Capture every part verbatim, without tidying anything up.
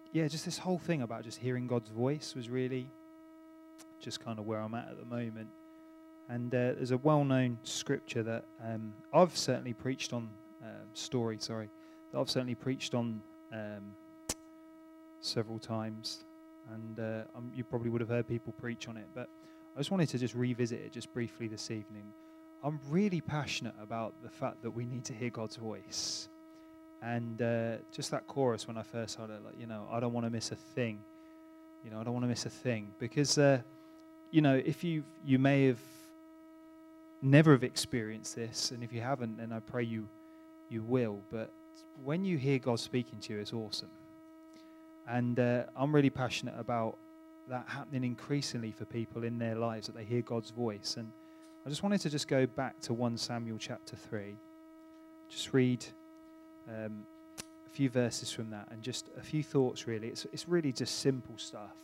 yeah, just this whole thing about just hearing God's voice was really just kind of where I'm at at the moment. And uh, there's a well-known scripture that um, I've certainly preached on, uh, story, sorry, that I've certainly preached on um, several times. And uh, um, you probably would have heard people preach on it, but I just wanted to just revisit it just briefly this evening. I'm really passionate about the fact that we need to hear God's voice. And uh, just that chorus when I first heard it, like, you know, I don't want to miss a thing. You know, I don't want to miss a thing. Because, uh, you know, if you you may have never have experienced this, and if you haven't, then I pray you you will. But when you hear God speaking to you, it's awesome. And uh, I'm really passionate about that happening increasingly for people in their lives, that they hear God's voice. And I just wanted to just go back to First Samuel chapter three. Just read um, a few verses from that and just a few thoughts, really. It's, it's really just simple stuff.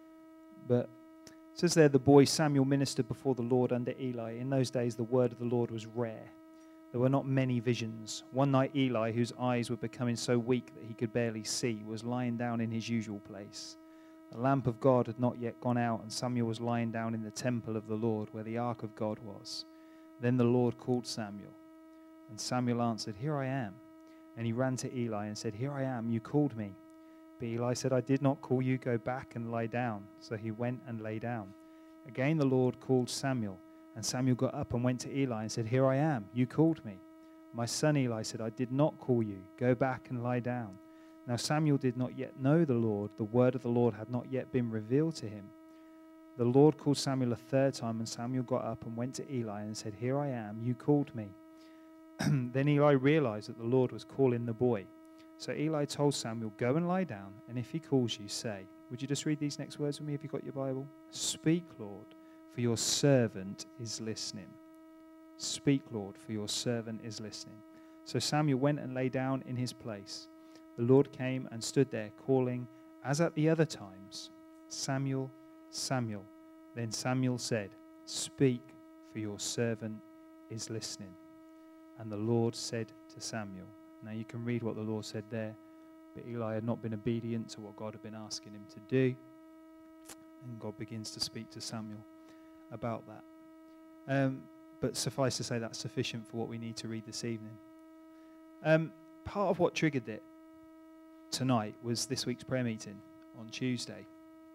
But it says there, the boy Samuel ministered before the Lord under Eli. In those days, the word of the Lord was rare. There were not many visions. One night, Eli, whose eyes were becoming so weak that he could barely see, was lying down in his usual place. The lamp of God had not yet gone out, and Samuel was lying down in the temple of the Lord, where the ark of God was. Then the Lord called Samuel, and Samuel answered, "Here I am." And he ran to Eli and said, "Here I am, you called me." But Eli said, "I did not call you, go back and lie down." So he went and lay down. Again the Lord called Samuel, and Samuel got up and went to Eli and said, "Here I am, you called me." "My son," Eli said, "I did not call you, go back and lie down." Now Samuel did not yet know the Lord, the word of the Lord had not yet been revealed to him. The Lord called Samuel a third time, and Samuel got up and went to Eli and said, "Here I am, you called me." Then Eli realized that the Lord was calling the boy. So Eli told Samuel, "Go and lie down, and if he calls you, say." Would you just read these next words with me if you've got your Bible? "Speak, Lord, for your servant is listening." Speak, Lord, for your servant is listening. So Samuel went and lay down in his place. The Lord came and stood there, calling, as at the other times, "Samuel, Samuel." Then Samuel said, "Speak, for your servant is listening." And the Lord said to Samuel. Now you can read what the Lord said there, but Eli had not been obedient to what God had been asking him to do. And God begins to speak to Samuel about that. Um, but suffice to say, that's sufficient for what we need to read this evening. Um, part of what triggered it tonight was this week's prayer meeting on Tuesday.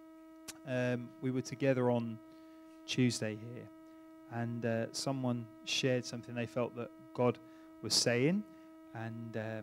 Um, we were together on Tuesday here, and uh, someone shared something they felt that God was saying, and um,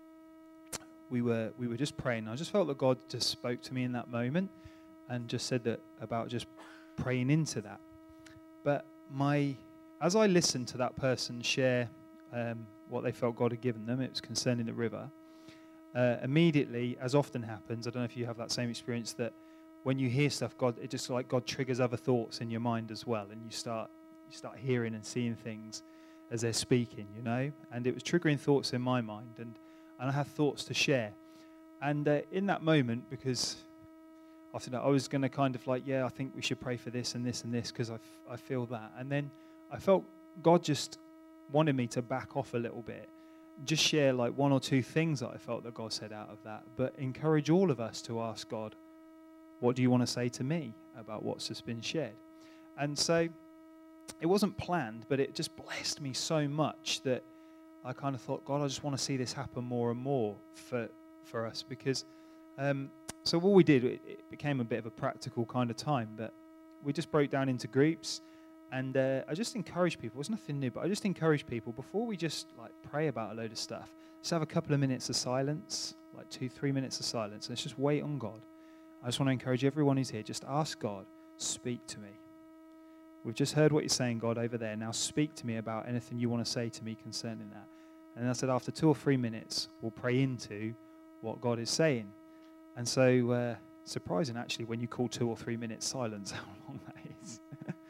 we were we were just praying. I just felt that God just spoke to me in that moment, and just said that about just praying into that. But my as I listened to that person share um, what they felt God had given them, it was concerning the river. Uh, immediately, as often happens, I don't know if you have that same experience, that when you hear stuff, God, it just like God triggers other thoughts in your mind as well, and you start you start hearing and seeing things as they're speaking, you know. And it was triggering thoughts in my mind, and and I had thoughts to share. And uh, in that moment, because after that, I was going to kind of like, yeah, I think we should pray for this and this and this because I, f- I feel that. And then I felt God just wanted me to back off a little bit, just share like one or two things that I felt that God said out of that, but encourage all of us to ask God, what do you want to say to me about what's just been shared? And so it wasn't planned, but it just blessed me so much that I kind of thought, God, I just want to see this happen more and more for for us, because um, so what we did, it, it became a bit of a practical kind of time, but we just broke down into groups, and uh, I just encouraged people. It was nothing new, but I just encouraged people before we just like pray about a load of stuff, just have a couple of minutes of silence, like two, three minutes of silence, and let's just wait on God. I just want to encourage everyone who's here, just ask God, speak to me. We've just heard what you're saying, God, over there. Now speak to me about anything you want to say to me concerning that. And I said, after two or three minutes, we'll pray into what God is saying. And so, uh, surprising actually, when you call two or three minutes silence, how long that is.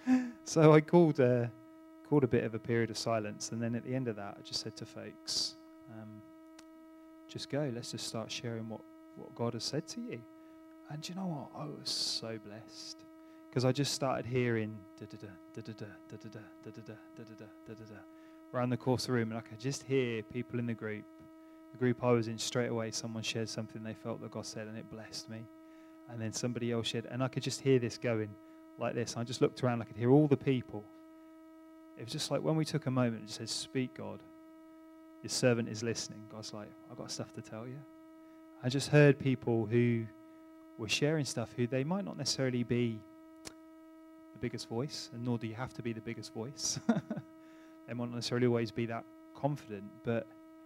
So I called, uh, called a bit of a period of silence. And then at the end of that, I just said to folks, um, just go. Let's just start sharing what, what God has said to you. And do you know what? I was so blessed. Because I just started hearing da-da-da, da-da-da, da-da-da, da-da-da, da-da-da, da-da-da, around the course of the room. And I could just hear people in the group the group I was in, straight away someone shared something they felt that God said, and it blessed me. And then somebody else shared, and I could just hear this going like this. I just looked around, I could hear all the people. It was just like when we took a moment and just said, speak, God. Your servant is listening. God's like, I've got stuff to tell you. I just heard people who were sharing stuff who they might not necessarily be the biggest voice, and nor do you have to be the biggest voice. They might not necessarily always be that confident, but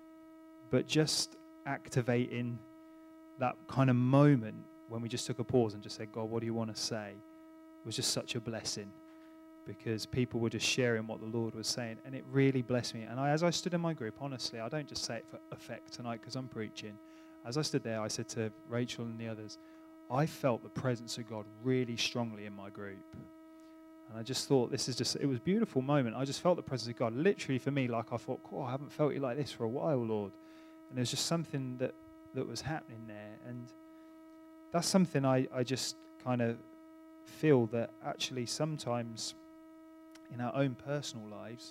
but just activating that kind of moment when we just took a pause and just said, God, what do you want to say? Was just such a blessing, because people were just sharing what the Lord was saying, and it really blessed me. And I, as I stood in my group, honestly, I don't just say it for effect tonight because I'm preaching. As I stood there, I said to Rachel and the others, I felt the presence of God really strongly in my group. And I just thought, this is just, it was a beautiful moment. I just felt the presence of God, literally for me, like I thought, oh, I haven't felt you like this for a while, Lord. And there's just something that, that was happening there. And that's something I, I just kind of feel that actually sometimes in our own personal lives,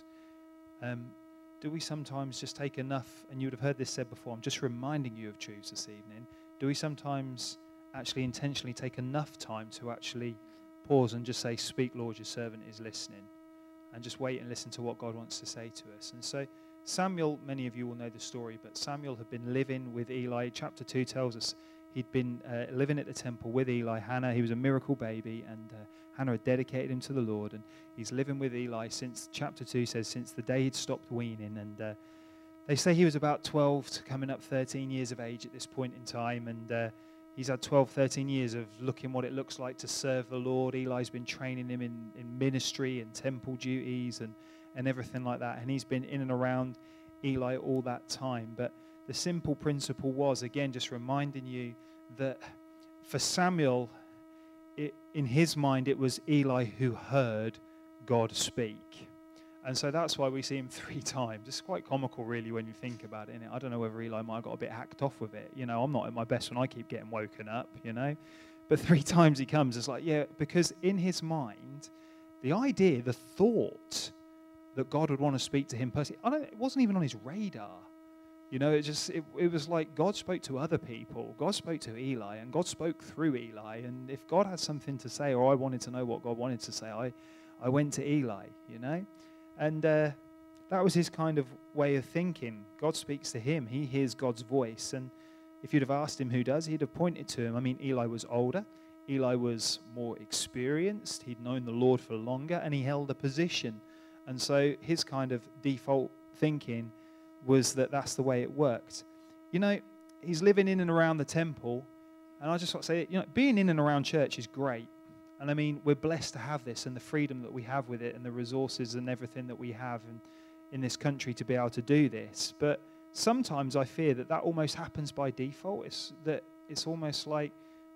um, do we sometimes just take enough, and you would have heard this said before, I'm just reminding you of truths this evening, do we sometimes actually intentionally take enough time to actually pause and just say, speak, Lord, your servant is listening, and just wait and listen to what God wants to say to us? And so Samuel, many of you will know the story, but Samuel had been living with Eli. Chapter two tells us he'd been uh, living at the temple with Eli. Hannah, he was a miracle baby, and uh, Hannah had dedicated him to the Lord, and he's living with Eli since, chapter two says, since the day he'd stopped weaning. And uh, they say he was about twelve to coming up thirteen years of age at this point in time, and uh, he's had twelve, thirteen years of looking what it looks like to serve the Lord. Eli's been training him in, in ministry and temple duties and, and everything like that, and he's been in and around Eli all that time. But the simple principle was, again, just reminding you that for Samuel, it, in his mind, it was Eli who heard God speak. And so that's why we see him three times. It's quite comical, really, when you think about it, innit? I don't know whether Eli might have got a bit hacked off with it. You know, I'm not at my best when I keep getting woken up, you know. But three times he comes, it's like, yeah, because in his mind, the idea, the thought that God would want to speak to him personally, I don't, it wasn't even on his radar. You know, it just, it, it was like God spoke to other people. God spoke to Eli, and God spoke through Eli. And if God had something to say, or I wanted to know what God wanted to say, I, I went to Eli, you know. And uh, that was his kind of way of thinking. God speaks to him. He hears God's voice. And if you'd have asked him who does, he'd have pointed to him. I mean, Eli was older. Eli was more experienced. He'd known the Lord for longer, and he held a position. And so his kind of default thinking was that that's the way it worked. You know, he's living in and around the temple, and I just want to say, you know, being in and around church is great. And I mean, we're blessed to have this and the freedom that we have with it and the resources and everything that we have in, in this country to be able to do this. But sometimes I fear that that almost happens by default. It's that it's almost like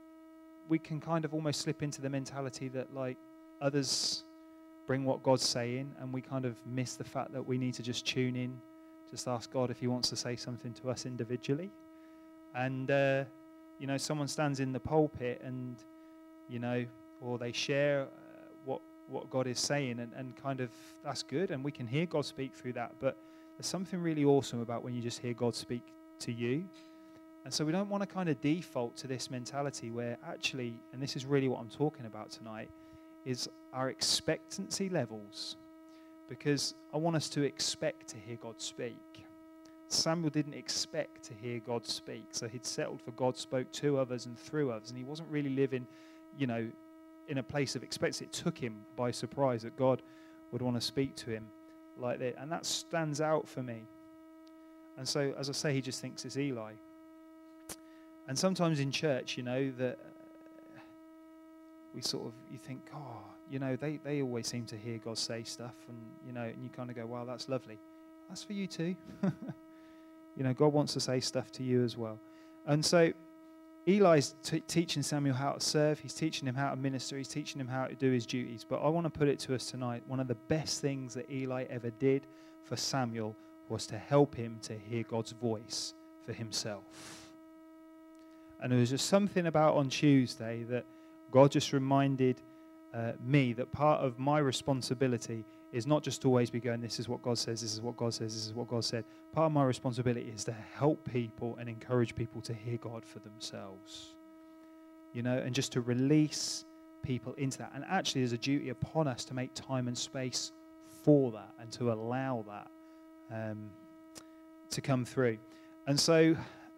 we can kind of almost slip into the mentality that, like, others bring what God's saying, and we kind of miss the fact that we need to just tune in, just ask God if he wants to say something to us individually. And, uh, you know, someone stands in the pulpit and, you know, or they share uh, what what God is saying, and, and kind of, that's good, and we can hear God speak through that. But there's something really awesome about when you just hear God speak to you. And so we don't want to kind of default to this mentality where actually, and this is really what I'm talking about tonight, is our expectancy levels. Because I want us to expect to hear God speak. Samuel didn't expect to hear God speak, so he'd settled for God spoke to others and through others, and he wasn't really living, you know, in a place of expectancy. It took him by surprise that God would want to speak to him like that, and that stands out for me. And so, as I say, he just thinks it's Eli. And sometimes in church, you know, that uh, we sort of, you think, oh, you know, they, they always seem to hear God say stuff, and, you know, and you kind of go, wow, that's lovely. That's for you too. You know, God wants to say stuff to you as well. And so Eli's t- teaching Samuel how to serve. He's teaching him how to minister. He's teaching him how to do his duties. But I want to put it to us tonight, one of the best things that Eli ever did for Samuel was to help him to hear God's voice for himself. And there was just something about on Tuesday that God just reminded uh, me that part of my responsibility is not just to always be going, this is what God says, this is what God says, this is what God said. Part of my responsibility is to help people and encourage people to hear God for themselves. You know, and just to release people into that. And actually there's a duty upon us to make time and space for that and to allow that um, to come through. And so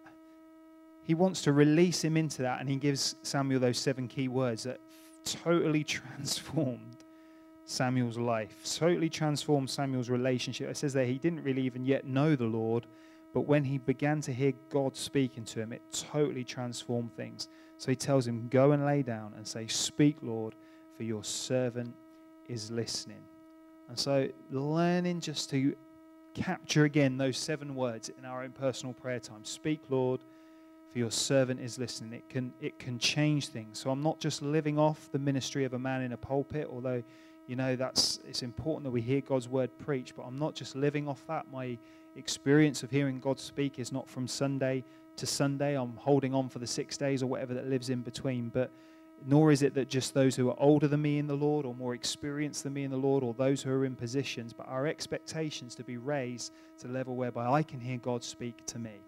he wants to release him into that, and he gives Samuel those seven key words that totally transformed Samuel's life, totally transformed Samuel's relationship. It says that he didn't really even yet know the Lord, but when he began to hear God speaking to him, it totally transformed things. So he tells him, go and lay down and say, speak, Lord, for your servant is listening. And so learning just to capture again those seven words in our own personal prayer time. Speak, Lord, for your servant is listening. It can it can change things. So I'm not just living off the ministry of a man in a pulpit, although, you know, that's it's important that we hear God's word preached, but I'm not just living off that. My experience of hearing God speak is not from Sunday to Sunday. I'm holding on for the six days or whatever that lives in between, but nor is it that just those who are older than me in the Lord or more experienced than me in the Lord or those who are in positions, but our expectations to be raised to the level whereby I can hear God speak to me.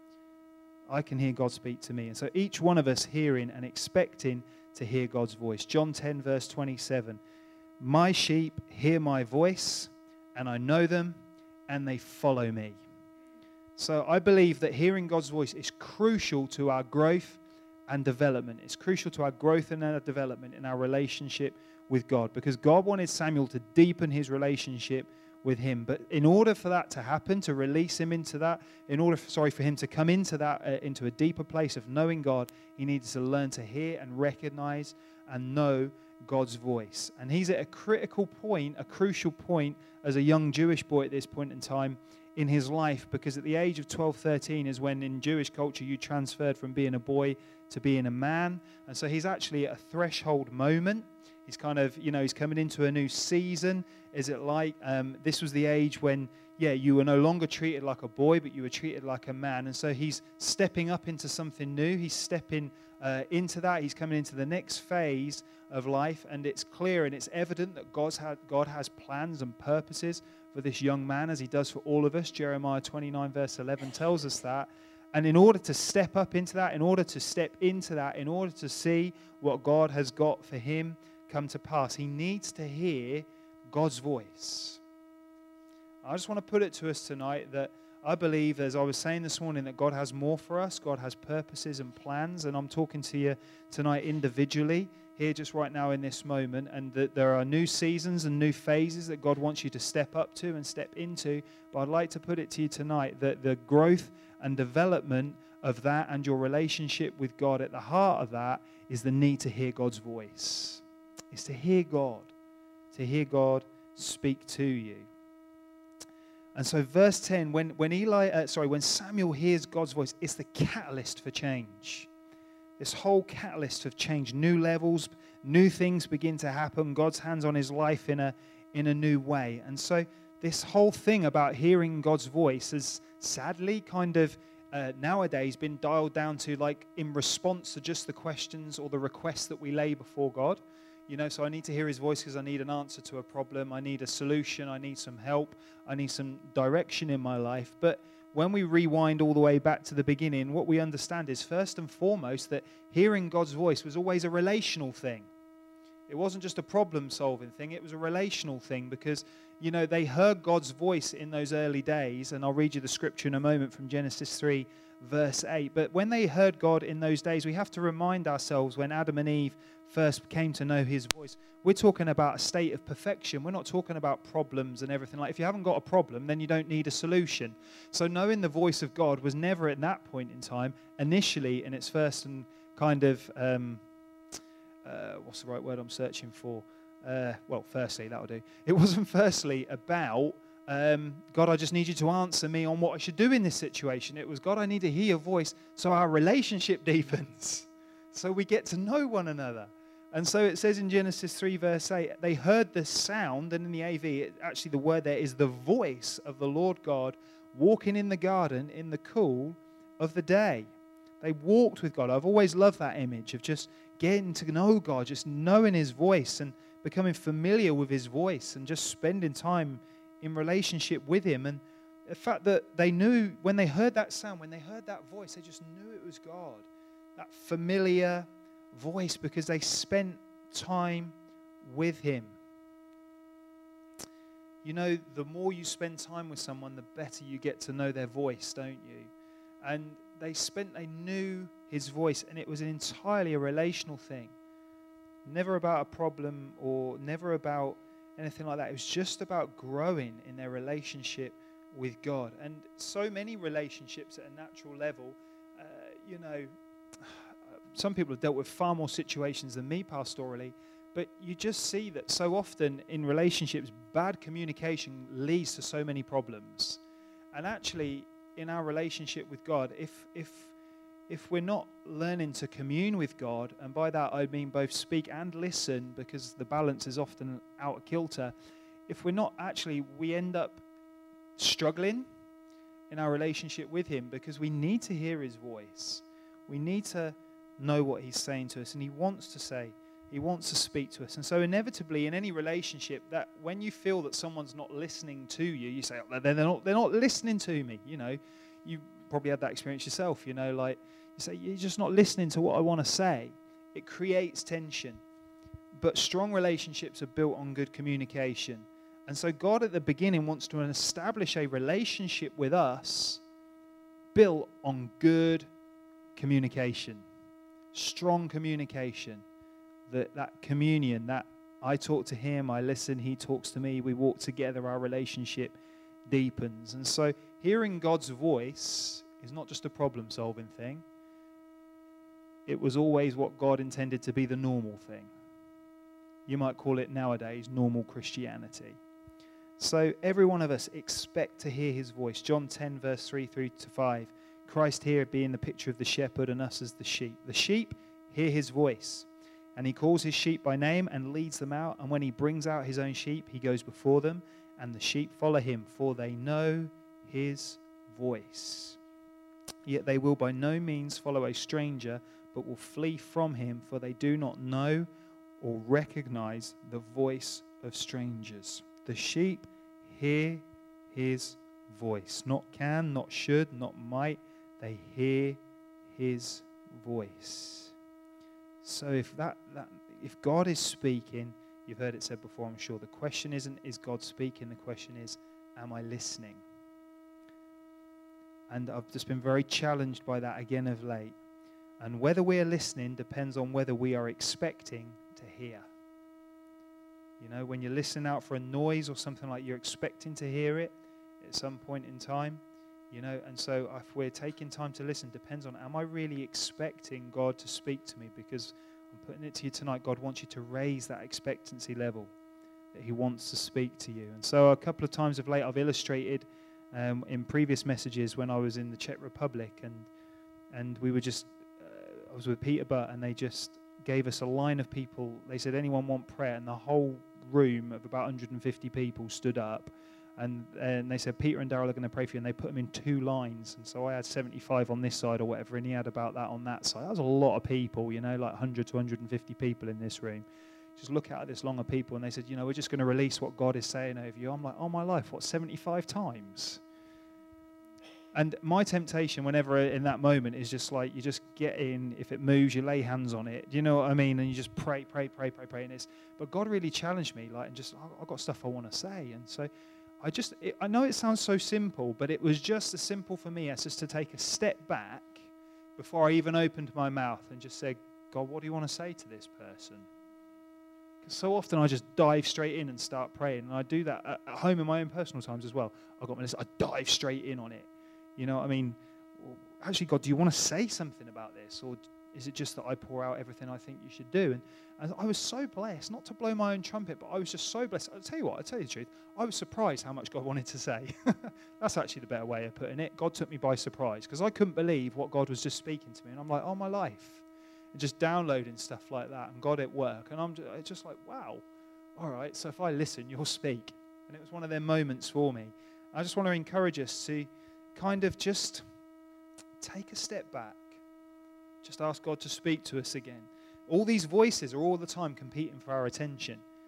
I can hear God speak to me. And so each one of us hearing and expecting to hear God's voice. John ten, verse twenty-seven. My sheep hear my voice, and I know them, and they follow me. So I believe that hearing God's voice is crucial to our growth and development. It's crucial to our growth and our development in our relationship with God, because God wanted Samuel to deepen his relationship with him. But in order for that to happen, to release him into that, in order, for, sorry, for him to come into that, uh, into a deeper place of knowing God, he needed to learn to hear and recognize and know God's voice. And he's at a critical point, a crucial point as a young Jewish boy at this point in time in his life, because at the age of twelve, thirteen is when in Jewish culture you transferred from being a boy to being a man. And so he's actually at a threshold moment. He's kind of, you know, he's coming into a new season. Is it like, um, this was the age when, yeah, you were no longer treated like a boy, but you were treated like a man. And so he's stepping up into something new. He's stepping uh, into that. He's coming into the next phase of life. And it's clear and it's evident that God's had, God has plans and purposes for this young man, as he does for all of us. Jeremiah twenty-nine, verse eleven tells us that. And in order to step up into that, in order to step into that, in order to see what God has got for him come to pass, he needs to hear God's voice. I just want to put it to us tonight that I believe, as I was saying this morning, that God has more for us. God has purposes and plans. And I'm talking to you tonight individually, here just right now in this moment, and that there are new seasons and new phases that God wants you to step up to and step into. But I'd like to put it to you tonight that the growth and development of that and your relationship with God, at the heart of that is the need to hear God's voice. It's to hear God, to hear God speak to you. And so verse ten, when, when Eli, uh, sorry, when Samuel hears God's voice, it's the catalyst for change. This whole catalyst of change, new levels, new things begin to happen. God's hands on his life in a in a new way. And so this whole thing about hearing God's voice has sadly kind of uh, nowadays been dialed down to like in response to just the questions or the requests that we lay before God. You know, so I need to hear his voice because I need an answer to a problem. I need a solution. I need some help. I need some direction in my life. But when we rewind all the way back to the beginning, what we understand is first and foremost that hearing God's voice was always a relational thing. It wasn't just a problem-solving thing. It was a relational thing because, you know, they heard God's voice in those early days. And I'll read you the scripture in a moment from Genesis three, verse eight. But when they heard God in those days, we have to remind ourselves when Adam and Eve first came to know his voice, we're talking about a state of perfection. We're not talking about problems and everything. Like if you haven't got a problem, then you don't need a solution. So knowing the voice of God was never at that point in time, initially in its first and kind of, um, uh, what's the right word I'm searching for? Uh, well, firstly, that'll do. It wasn't firstly about, um, God, I just need you to answer me on what I should do in this situation. It was, God, I need to hear your voice so our relationship deepens, so we get to know one another. And so it says in Genesis three, verse eight, they heard the sound, and in the A V, it, actually the word there is the voice of the Lord God walking in the garden in the cool of the day. They walked with God. I've always loved that image of just getting to know God, just knowing his voice and becoming familiar with his voice and just spending time in relationship with him. And the fact that they knew when they heard that sound, when they heard that voice, they just knew it was God. That familiar voice, because they spent time with him. You know, the more you spend time with someone, the better you get to know their voice, don't you? And they spent, they knew his voice, and it was entirely a relational thing. Never about a problem or never about anything like that. It was just about growing in their relationship with God. And so many relationships at a natural level, uh, you know, some people have dealt with far more situations than me pastorally, but you just see that so often in relationships, bad communication leads to so many problems. And actually, in our relationship with God, if if if we're not learning to commune with God, and by that I mean both speak and listen, because the balance is often out of kilter, if we're not actually, we end up struggling in our relationship with him, because we need to hear his voice. We need to know what he's saying to us, and he wants to say, he wants to speak to us. And so inevitably in any relationship, that when you feel that someone's not listening to you, you say, oh, they're not, they're not listening to me, you know. You probably had that experience yourself, you know, like you say, you're just not listening to what I want to say. It creates tension. But strong relationships are built on good communication. And so God at the beginning wants to establish a relationship with us built on good communication, strong communication, that, that communion, that I talk to him, I listen, he talks to me, we walk together, our relationship deepens. And so hearing God's voice is not just a problem-solving thing. It was always what God intended to be the normal thing. You might call it nowadays normal Christianity. So every one of us expect to hear his voice. John ten, verse three through to five. Christ here being the picture of the shepherd and us as the sheep. The sheep hear his voice, and he calls his sheep by name and leads them out. And when he brings out his own sheep, he goes before them, and the sheep follow him, for they know his voice. Yet they will by no means follow a stranger, but will flee from him, for they do not know or recognize the voice of strangers. The sheep hear his voice. Not can, not should, not might. They hear his voice. So if that, that if God is speaking, you've heard it said before, I'm sure, the question isn't, is God speaking? The question is, am I listening? And I've just been very challenged by that again of late. And whether we are listening depends on whether we are expecting to hear. You know, when you're listening out for a noise or something, like you're expecting to hear it at some point in time, you know, and so if we're taking time to listen, depends on, am I really expecting God to speak to me? Because I'm putting it to you tonight, God wants you to raise that expectancy level, that he wants to speak to you. And so a couple of times of late, I've illustrated um, in previous messages when I was in the Czech Republic, and and we were just, uh, I was with Peter Butt, and they just gave us a line of people. They said, anyone want prayer? And the whole room of about one hundred fifty people stood up, and, and they said, Peter and Daryl are going to pray for you, and they put them in two lines. And so I had seventy-five on this side or whatever, and he had about that on that side. That was a lot of people, you know, like one hundred to one hundred fifty people in this room. Just look out at this long of people, and they said, you know, we're just going to release what God is saying over you. I'm like, oh my life, what, seventy-five times? And my temptation whenever in that moment is just like, you just get in, if it moves, you lay hands on it. Do you know what I mean? And you just pray, pray, pray, pray, pray. And it's, but God really challenged me, like, and just, I've got stuff I want to say. And so I just, it, I know it sounds so simple, but it was just as simple for me as just to take a step back before I even opened my mouth and just said, God, what do you want to say to this person? Because so often I just dive straight in and start praying. And I do that at, at home in my own personal times as well. I've got my list, I dive straight in on it. You know what I mean? Actually, God, do you want to say something about this? Or is it just that I pour out everything I think you should do? And, and I was so blessed, not to blow my own trumpet, but I was just so blessed. I'll tell you what, I'll tell you the truth. I was surprised how much God wanted to say. That's actually the better way of putting it. God took me by surprise, because I couldn't believe what God was just speaking to me. And I'm like, oh, my life. And just downloading stuff like that, and God at work. And I'm just, just like, wow. All right, so if I listen, you'll speak. And it was one of their moments for me. I just want to encourage us to kind of just take a step back. Just ask God to speak to us again. All these voices are all the time competing for our attention.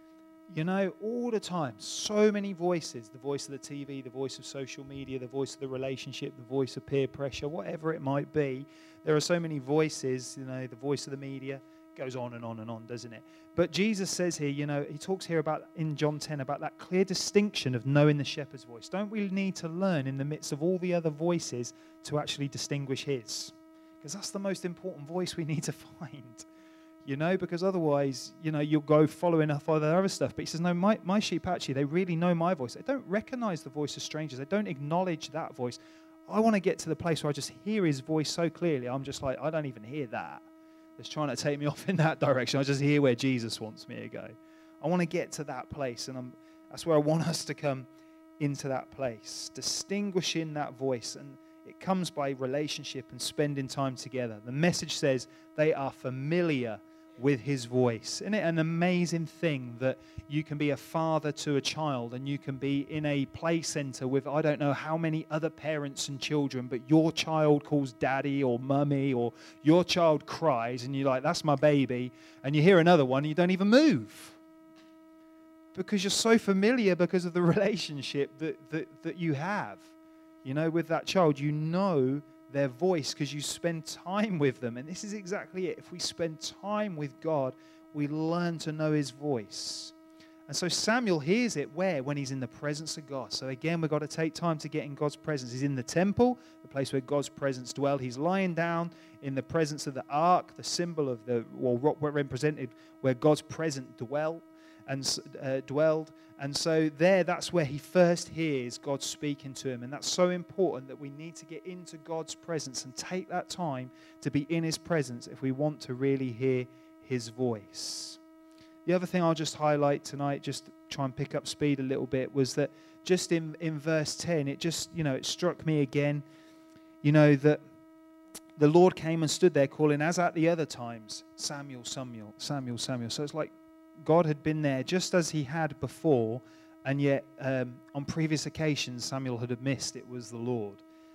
You know, all the time, so many voices, the voice of the T V, the voice of social media, the voice of the relationship, the voice of peer pressure, whatever it might be. There are so many voices, you know, the voice of the media, goes on and on and on, doesn't it? But Jesus says here, you know, he talks here about, in John ten, about that clear distinction of knowing the shepherd's voice. Don't we need to learn in the midst of all the other voices to actually distinguish his? Because that's the most important voice we need to find. You know, because otherwise, you know, you'll go following up all the other stuff. But he says, no, my, my sheep actually, they really know my voice. They don't recognize the voice of strangers. They don't acknowledge that voice. I want to get to the place where I just hear his voice so clearly. I'm just like, I don't even hear that. It's trying to take me off in that direction. I just hear where Jesus wants me to go. I want to get to that place. And I'm, that's where I want us to come into that place. Distinguishing that voice. And it comes by relationship and spending time together. The message says they are familiar with his voice. Isn't it an amazing thing that you can be a father to a child and you can be in a play center with I don't know how many other parents and children, but your child calls daddy or mummy, or your child cries and you're like, that's my baby, and you hear another one and you don't even move because you're so familiar because of the relationship that, that, that you have, you know, with that child. You know their voice because you spend time with them. And this is exactly it. If we spend time with God, we learn to know his voice. And so Samuel hears it where? When he's in the presence of God. So again, we've got to take time to get in God's presence. He's in the temple, the place where God's presence dwelled. He's lying down in the presence of the ark, the symbol of the, well, what represented where God's presence dwelt. And uh, dwelled. And so there, that's where he first hears God speaking to him. And that's so important that we need to get into God's presence and take that time to be in his presence if we want to really hear his voice. The other thing I'll just highlight tonight, just to try and pick up speed a little bit, was that just in, in verse ten, it just, you know, it struck me again, you know, that the Lord came and stood there calling, as at the other times, Samuel, Samuel, Samuel, Samuel. So it's like God had been there just as he had before, and yet um, on previous occasions Samuel had missed it was the Lord.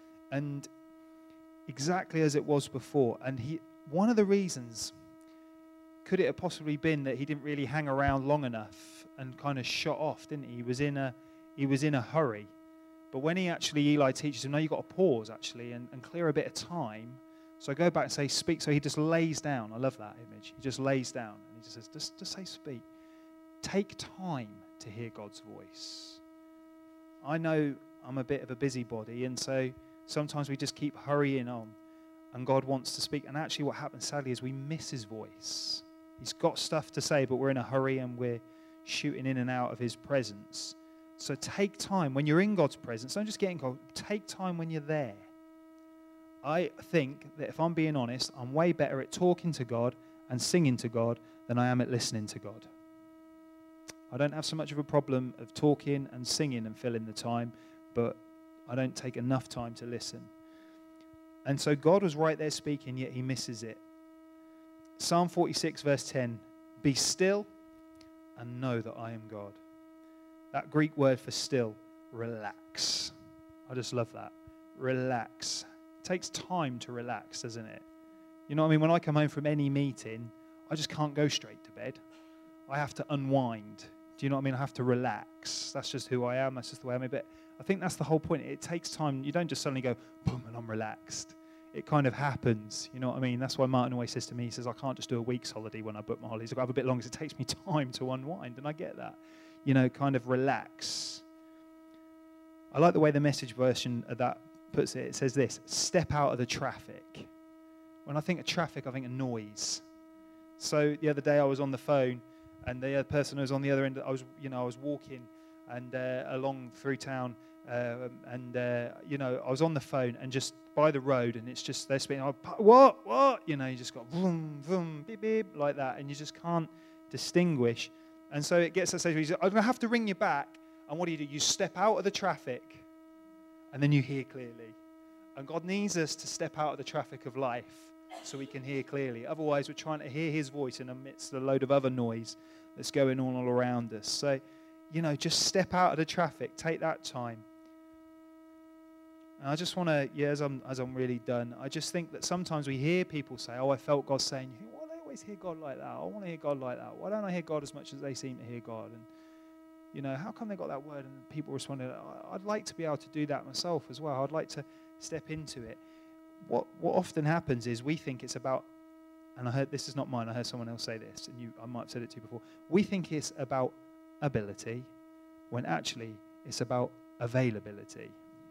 And exactly as it was before. And he, one of the reasons, could it have possibly been that he didn't really hang around long enough and kind of shot off, didn't he? He was in a, he was in a hurry. But when he actually, Eli teaches him, no, you've got to pause actually and, and clear a bit of time. So I go back and say, speak. So he just lays down. I love that image. He just lays down. And he just says, just, just say speak. Take time to hear God's voice. I know I'm a bit of a busybody, and so sometimes we just keep hurrying on. And God wants to speak. And actually what happens, sadly, is we miss his voice. He's got stuff to say, but we're in a hurry and we're shooting in and out of his presence. So take time. When you're in God's presence, don't just get in God. Take time when you're there. I think that if I'm being honest, I'm way better at talking to God and singing to God than I am at listening to God. I don't have so much of a problem of talking and singing and filling the time, but I don't take enough time to listen. And so God was right there speaking, yet he misses it. Psalm forty-six, verse ten, be still and know that I am God. That Greek word for still, relax. I just love that. Relax. Takes time to relax, doesn't it? You know what I mean? When I come home from any meeting, I just can't go straight to bed. I have to unwind. Do you know what I mean? I have to relax. That's just who I am. That's just the way I am. But I think that's the whole point. It takes time. You don't just suddenly go, boom, and I'm relaxed. It kind of happens. You know what I mean? That's why Martin always says to me, he says, I can't just do a week's holiday when I book my holidays. I've got to have a bit longer because it takes me time to unwind. And I get that. You know, kind of relax. I like the way the Message version of that puts it. It says this, step out of the traffic. When I think of traffic, I think of noise. So the other day I was on the phone, and the other person who was on the other end, I was, you know, I was walking and uh, along through town, uh, and uh, you know, I was on the phone and just by the road, and it's just they're speaking, oh, what, what, you know, you just got vroom, vroom, beep, beep, like that, and you just can't distinguish. And so it gets to that stage where you say, I'm going to have to ring you back. And what do you do? You step out of the traffic, and then you hear clearly. And God needs us to step out of the traffic of life so we can hear clearly. Otherwise, we're trying to hear his voice in amidst a load of other noise that's going on all around us. So, you know, just step out of the traffic. Take that time. And I just want to, yeah, as I'm, as I'm really done, I just think that sometimes we hear people say, oh, I felt God saying, you think, why do they always hear God like that? I want to hear God like that. Why don't I hear God as much as they seem to hear God? And You know, how come they got that word? And people responded, I'd like to be able to do that myself as well. I'd like to step into it. What what often happens is we think it's about, and I heard, this is not mine, I heard someone else say this, and you, I might have said it to you before. We think it's about ability, when actually it's about availability.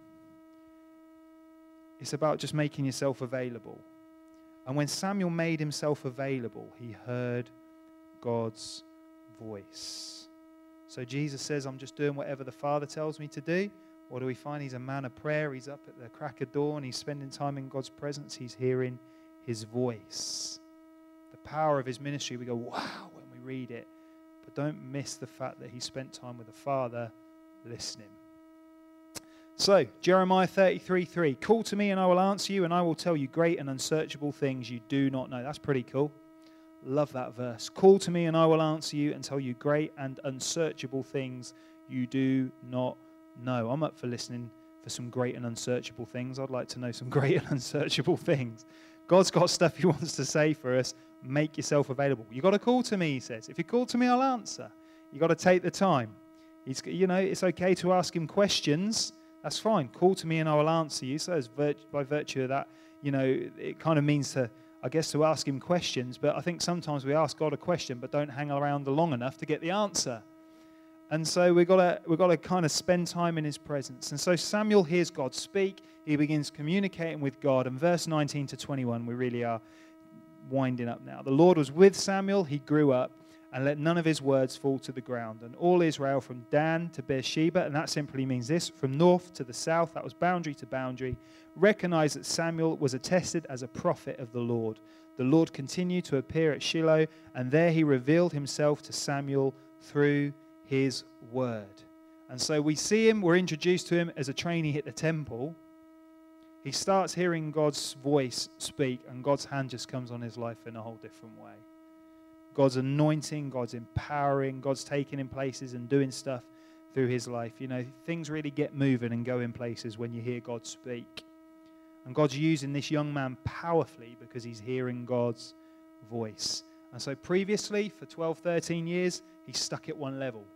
It's about just making yourself available. And when Samuel made himself available, he heard God's voice. So Jesus says, I'm just doing whatever the Father tells me to do. What do we find? He's a man of prayer. He's up at the crack of dawn. He's spending time in God's presence. He's hearing his voice. The power of his ministry, we go, wow, when we read it. But don't miss the fact that he spent time with the Father listening. So, Jeremiah thirty-three three, call to me and I will answer you, and I will tell you great and unsearchable things you do not know. That's pretty cool. Love that verse. Call to me and I will answer you and tell you great and unsearchable things you do not know. I'm up for listening for some great and unsearchable things. I'd like to know some great and unsearchable things. God's got stuff he wants to say for us. Make yourself available. You've got to call to me, he says. If you call to me, I'll answer. You've got to take the time. He's, you know, it's okay to ask him questions. That's fine. Call to me and I will answer you. So as virt- by virtue of that, you know, it kind of means to, I guess, to ask him questions. But I think sometimes we ask God a question but don't hang around long enough to get the answer. And so we've got to we've got to kind of spend time in his presence. And so Samuel hears God speak. He begins communicating with God. And verse nineteen to twenty-one, we really are winding up now. The Lord was with Samuel. He grew up and let none of his words fall to the ground. And all Israel from Dan to Beersheba, and that simply means this, from north to the south, that was boundary to boundary, recognized that Samuel was attested as a prophet of the Lord. The Lord continued to appear at Shiloh, and there he revealed himself to Samuel through his word. And so we see him, we're introduced to him as a trainee at the temple. He starts hearing God's voice speak, and God's hand just comes on his life in a whole different way. God's anointing, God's empowering, God's taking him places and doing stuff through his life. You know, things really get moving and go in places when you hear God speak. And God's using this young man powerfully because he's hearing God's voice. And so previously, for twelve, thirteen years, he's stuck at one level.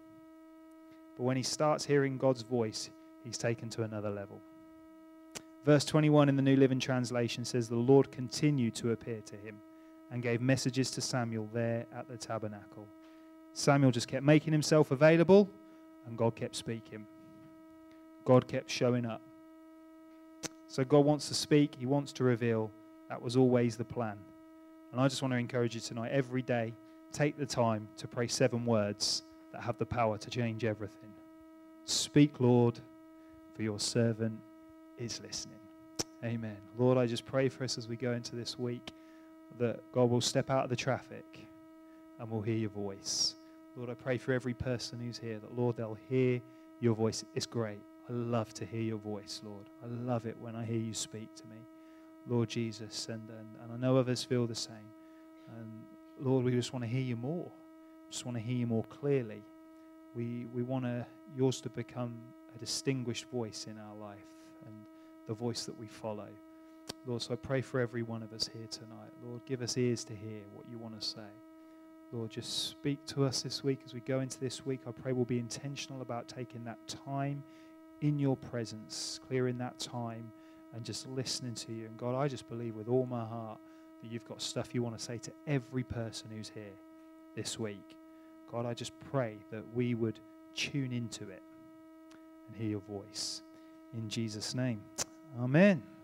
But when he starts hearing God's voice, he's taken to another level. Verse twenty-one in the New Living Translation says, the Lord continued to appear to him and gave messages to Samuel there at the tabernacle. Samuel just kept making himself available, and God kept speaking. God kept showing up. So God wants to speak. He wants to reveal. That was always the plan. And I just want to encourage you tonight, every day, take the time to pray seven words that have the power to change everything. Speak, Lord, for your servant is listening. Amen. Lord, I just pray for us as we go into this week, that God will step out of the traffic and we'll hear your voice. Lord, I pray for every person who's here that, Lord, they'll hear your voice. It's great. I love to hear your voice, Lord. I love it when I hear you speak to me, Lord Jesus. And, and, and I know others feel the same. And Lord, we just want to hear you more. Just want to hear you more clearly. We, we want to, yours to become a distinguished voice in our life and the voice that we follow. Lord, so I pray for every one of us here tonight. Lord, give us ears to hear what you want to say. Lord, just speak to us this week as we go into this week. I pray we'll be intentional about taking that time in your presence, clearing that time and just listening to you. And God, I just believe with all my heart that you've got stuff you want to say to every person who's here this week. God, I just pray that we would tune into it and hear your voice. In Jesus' name, amen.